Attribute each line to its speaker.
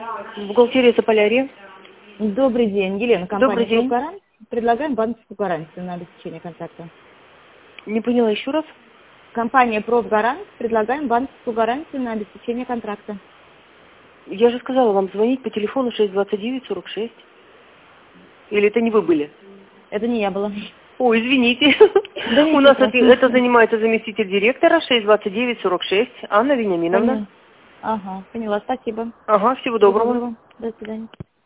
Speaker 1: Бухгалтерия Заполярье.
Speaker 2: Добрый день, Елена,
Speaker 1: Добрый
Speaker 2: компания
Speaker 1: день.
Speaker 2: «Профгарант». Предлагаем банковскую гарантию на обеспечение контракта.
Speaker 1: Не поняла еще раз.
Speaker 2: Компания «Профгарант». Предлагаем банковскую гарантию на обеспечение контракта.
Speaker 1: Я же сказала вам звонить по телефону 629-46. Или это не вы были?
Speaker 2: Это не я была.
Speaker 1: Ой, извините.
Speaker 2: Да
Speaker 1: У
Speaker 2: ничего
Speaker 1: нас
Speaker 2: страшного.
Speaker 1: это занимается заместитель директора 629-46 Анна Вениаминовна.
Speaker 2: Ага, поняла, спасибо.
Speaker 1: Ага, всего
Speaker 2: Всего
Speaker 1: доброго.
Speaker 2: доброго. До свидания.